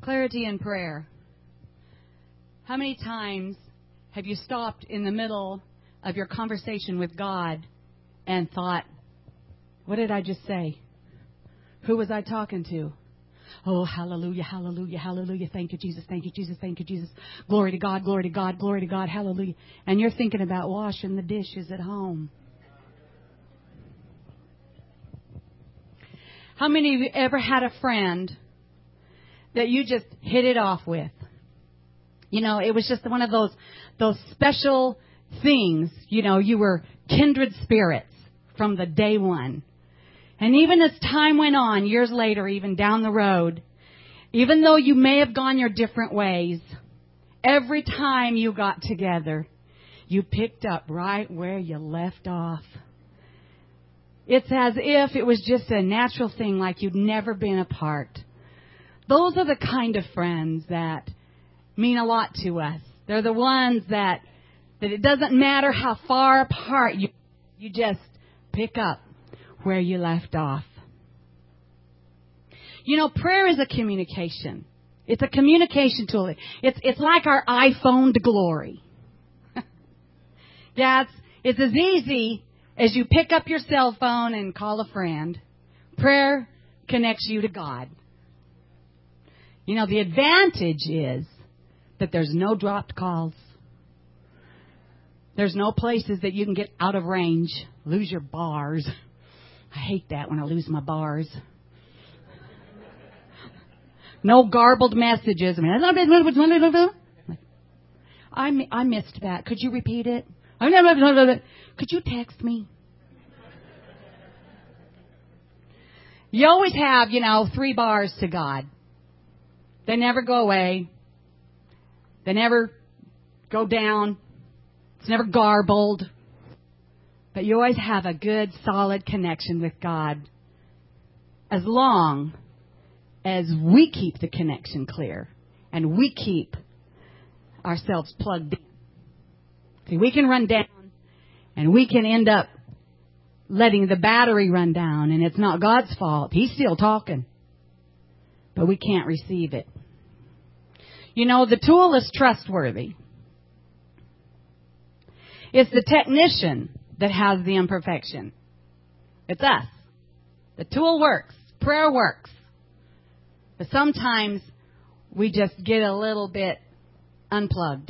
Clarity in prayer. How many times have you stopped in the middle of your conversation with God and thought, what did I just say? Who was I talking to? Oh, hallelujah, hallelujah, hallelujah. Thank you, Jesus. Thank you, Jesus. Thank you, Jesus. Glory to God, glory to God, glory to God. Hallelujah. And you're thinking about washing the dishes at home. How many of you ever had a friend that you just hit it off with? You know, it was just one of those special things. You know, you were kindred spirits from the day one. And even as time went on, years later, even down the road, even though you may have gone your different ways, every time you got together, you picked up right where you left off. It's as if it was just a natural thing, like you'd never been apart. Those are the kind of friends that mean a lot to us. They're the ones that it doesn't matter how far apart you just pick up where you left off. You know, prayer is a communication. It's a communication tool. It's like our iPhone to glory. Yeah, it's as easy as you pick up your cell phone and call a friend. Prayer connects you to God. You know, the advantage is that there's no dropped calls. There's no places that you can get out of range, lose your bars. I hate that when I lose my bars. No garbled messages. I missed that. Could you repeat it? Could you text me? You always have, 3 bars to God. They never go away. They never go down. It's never garbled. But you always have a good, solid connection with God as long as we keep the connection clear and we keep ourselves plugged in. See, we can run down and we can end up letting the battery run down, and it's not God's fault. He's still talking, but we can't receive it. You know, the tool is trustworthy. It's the technician that has the imperfection. It's us. The tool works. Prayer works. But sometimes we just get a little bit unplugged.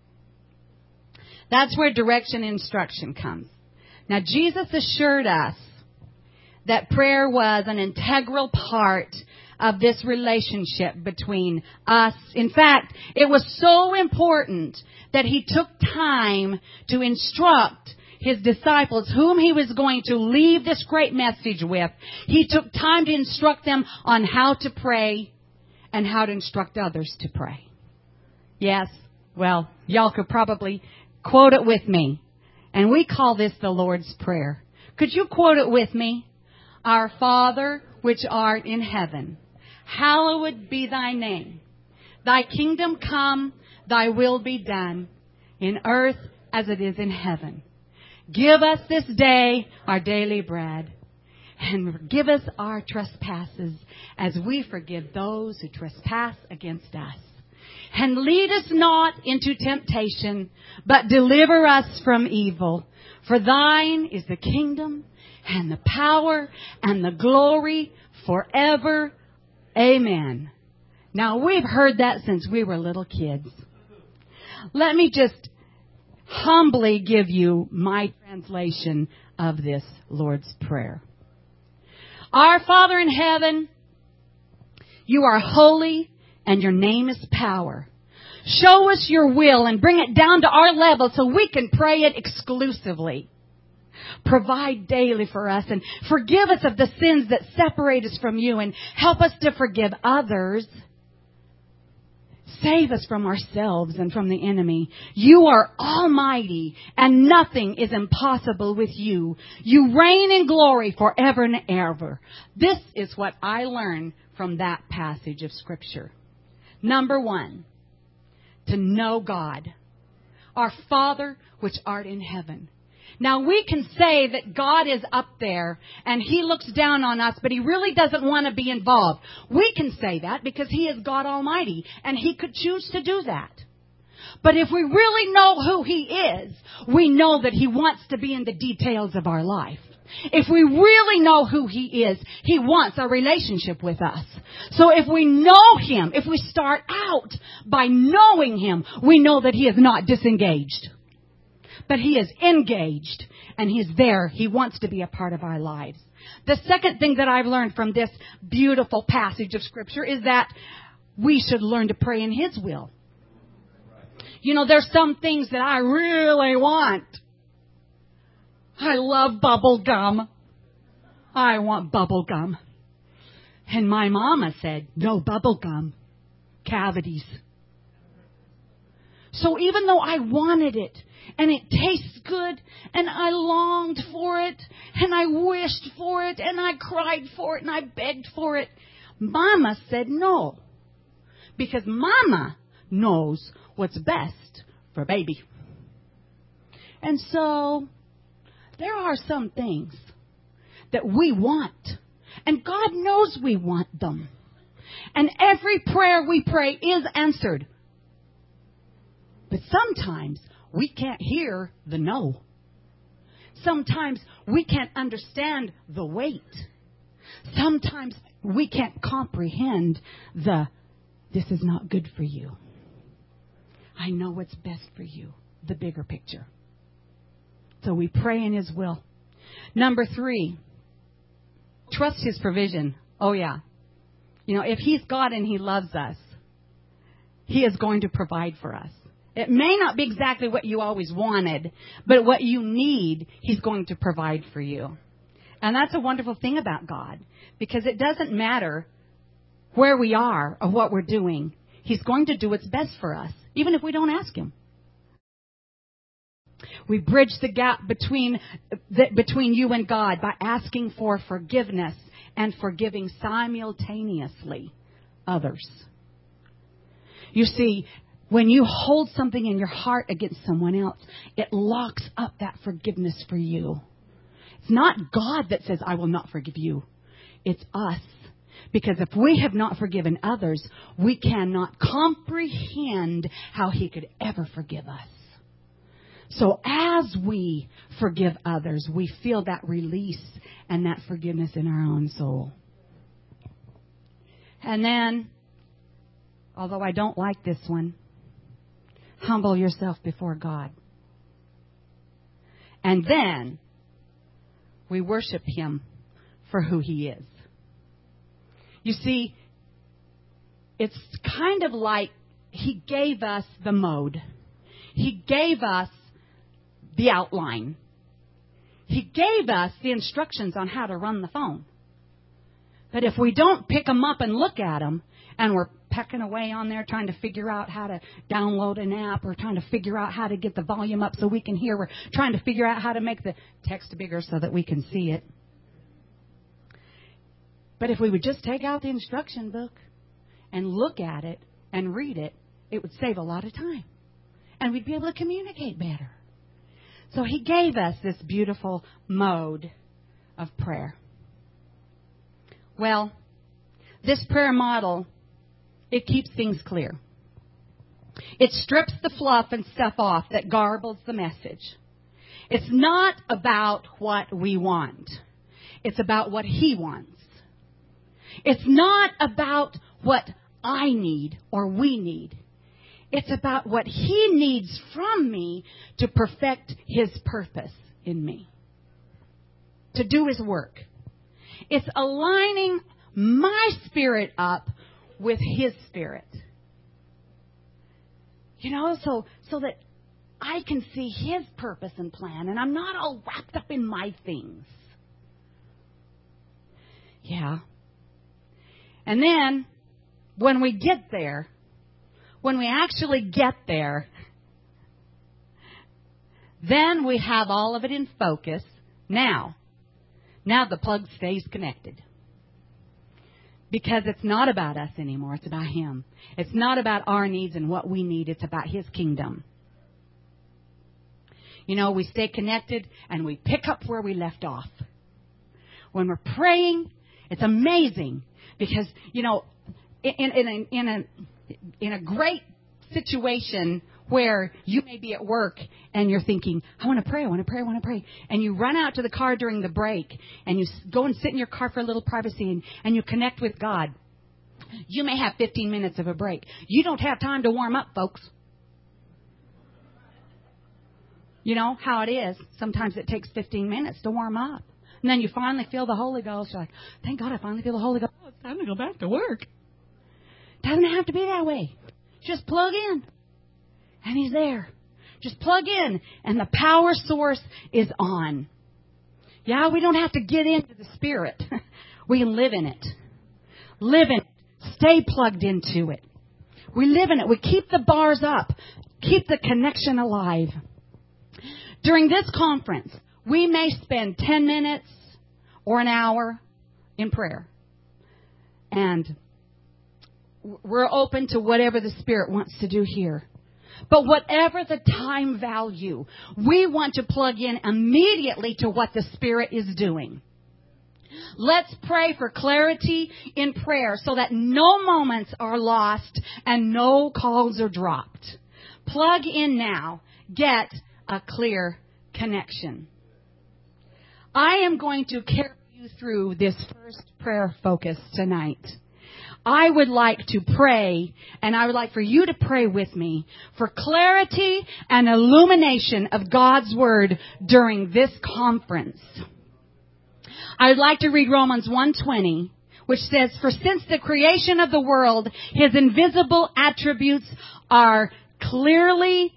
That's where direction and instruction comes. Now, Jesus assured us that prayer was an integral part of this relationship between us. In fact, it was so important that He took time to instruct His disciples, whom He was going to leave this great message with. He took time to instruct them on how to pray and how to instruct others to pray. Yes, well, y'all could probably quote it with me. And we call this the Lord's Prayer. Could you quote it with me? Our Father, which art in heaven, hallowed be thy name. Thy kingdom come, thy will be done, in earth as it is in heaven. Give us this day our daily bread, and forgive us our trespasses as we forgive those who trespass against us. And lead us not into temptation, but deliver us from evil. For thine is the kingdom and the power and the glory forever. Amen. Now, we've heard that since we were little kids. Let me just humbly give you my translation of this Lord's Prayer. Our Father in heaven, you are holy and your name is power. Show us your will and bring it down to our level so we can pray it exclusively. Provide daily for us and forgive us of the sins that separate us from you and help us to forgive others. Save us from ourselves and from the enemy. You are almighty and nothing is impossible with you. You reign in glory forever and ever. This is what I learned from that passage of Scripture. Number 1, to know God, our Father which art in heaven. Now we can say that God is up there and He looks down on us, but He really doesn't want to be involved. We can say that because He is God Almighty and He could choose to do that. But if we really know who He is, we know that He wants to be in the details of our life. If we really know who He is, He wants a relationship with us. So if we know Him, if we start out by knowing Him, we know that He is not disengaged. But He is engaged and He's there. He wants to be a part of our lives. The second thing that I've learned from this beautiful passage of Scripture is that we should learn to pray in His will. You know, there's some things that I really want. I love bubble gum. I want bubble gum. And my mama said, no bubble gum. Cavities. So even though I wanted it, and it tastes good, and I longed for it, and I wished for it, and I cried for it, and I begged for it, Mama said no. Because Mama knows what's best for baby. And so there are some things that we want. And God knows we want them. And every prayer we pray is answered. But sometimes we can't hear the no. Sometimes we can't understand the wait. Sometimes we can't comprehend this is not good for you. I know what's best for you, the bigger picture. So we pray in His will. Number 3, trust His provision. Oh, yeah. You know, if He's God and He loves us, He is going to provide for us. It may not be exactly what you always wanted, but what you need, He's going to provide for you. And that's a wonderful thing about God, because it doesn't matter where we are or what we're doing. He's going to do what's best for us, even if we don't ask Him. We bridge the gap between you and God by asking for forgiveness and forgiving simultaneously others. You see, when you hold something in your heart against someone else, it locks up that forgiveness for you. It's not God that says, I will not forgive you. It's us. Because if we have not forgiven others, we cannot comprehend how He could ever forgive us. So as we forgive others, we feel that release and that forgiveness in our own soul. And then, although I don't like this one, humble yourself before God. And then we worship Him for who He is. You see, it's kind of like He gave us the mode. He gave us the outline. He gave us the instructions on how to run the phone. But if we don't pick them up and look at them, and we're pecking away on there trying to figure out how to download an app, or trying to figure out how to get the volume up so we can hear, we're trying to figure out how to make the text bigger so that we can see it. But if we would just take out the instruction book and look at it and read it, it would save a lot of time. And we'd be able to communicate better. So He gave us this beautiful mode of prayer. Well, this prayer model, it keeps things clear. It strips the fluff and stuff off that garbles the message. It's not about what we want. It's about what He wants. It's not about what I need or we need. It's about what He needs from me to perfect His purpose in me. To do His work. It's aligning my spirit up with His spirit. You know, so that I can see His purpose and plan, and I'm not all wrapped up in my things. Yeah. And then, when we get there, when we actually get there, then we have all of it in focus. Now the plug stays connected. Because it's not about us anymore. It's about Him. It's not about our needs and what we need. It's about His kingdom. We stay connected and we pick up where we left off. When we're praying, it's amazing because, in a great situation where you may be at work and you're thinking, I want to pray. And you run out to the car during the break and you go and sit in your car for a little privacy and you connect with God. You may have 15 minutes of a break. You don't have time to warm up, folks. You know how it is. Sometimes it takes 15 minutes to warm up. And then you finally feel the Holy Ghost. You're like, thank God I finally feel the Holy Ghost. It's time to go back to work. Doesn't have to be that way. Just plug in. And He's there. Just plug in. And the power source is on. Yeah, we don't have to get into the Spirit. We can live in it. Live in it. Stay plugged into it. We live in it. We keep the bars up. Keep the connection alive. During this conference, we may spend 10 minutes or an hour in prayer. And we're open to whatever the Spirit wants to do here. But whatever the time value, we want to plug in immediately to what the Spirit is doing. Let's pray for clarity in prayer so that no moments are lost and no calls are dropped. Plug in now. Get a clear connection. I am going to carry you through this first prayer focus tonight. I would like to pray, and I would like for you to pray with me for clarity and illumination of God's Word during this conference. I would like to read Romans 1:20, which says, "For since the creation of the world, His invisible attributes are clearly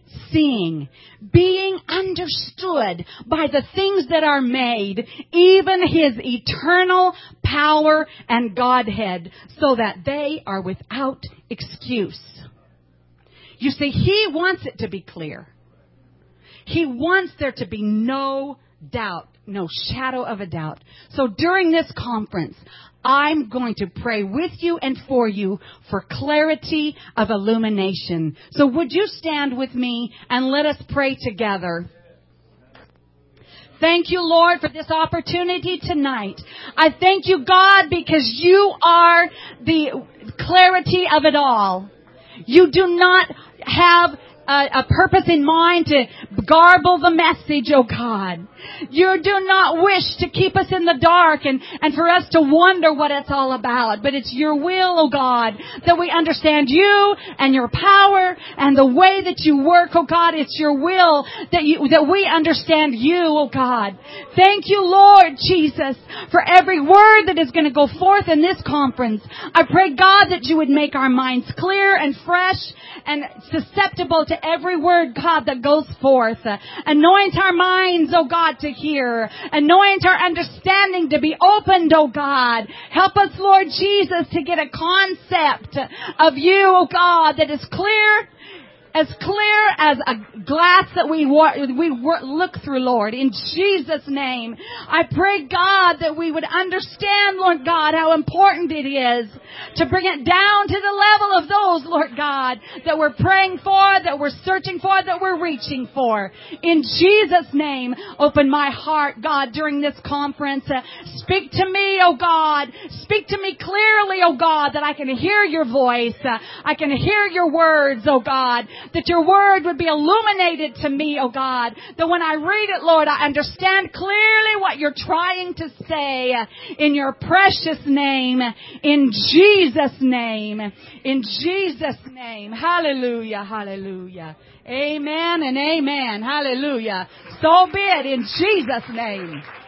being understood by the things that are made, even His eternal power and Godhead, so that they are without excuse." You see, He wants it to be clear. He wants there to be no doubt, no shadow of a doubt. So during this conference, I'm going to pray with you and for you for clarity of illumination. So would you stand with me and let us pray together? Thank you, Lord, for this opportunity tonight. I thank you, God, because you are the clarity of it all. You do not have a purpose in mind to garble the message, oh God. You do not wish to keep us in the dark and for us to wonder what it's all about. But it's your will, oh God, that we understand you and your power and the way that you work, oh God. It's your will that we understand you, oh God. Thank you, Lord Jesus, for every word that is going to go forth in this conference. I pray, God, that you would make our minds clear and fresh and susceptible to every word, God, that goes forth. Anoint our minds, oh God, to hear. Anoint our understanding to be opened, oh God. Help us, Lord Jesus, to get a concept of you, oh God, that is clear as a glass that we look through, Lord, in Jesus' name. I pray, God, that we would understand, Lord God, how important it is to bring it down to the level of those, Lord God, that we're praying for, that we're searching for, that we're reaching for. In Jesus' name, open my heart, God, during this conference. Speak to me, oh God. Speak to me clearly, oh God, that I can hear your voice. I can hear your words, oh God. That your word would be illuminated to me, oh God. That when I read it, Lord, I understand clearly what you're trying to say. In your precious name. In Jesus' name. In Jesus' name. Hallelujah. Hallelujah. Amen and amen. Hallelujah. So be it in Jesus' name.